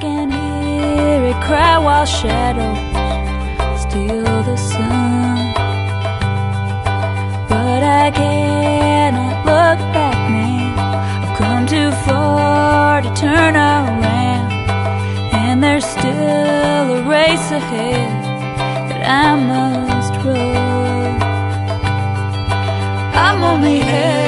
can hear it cry while shadows steal the sun. But I cannot look back now. I've come too far to turn around, and there's still a race ahead that I must run. I'm only here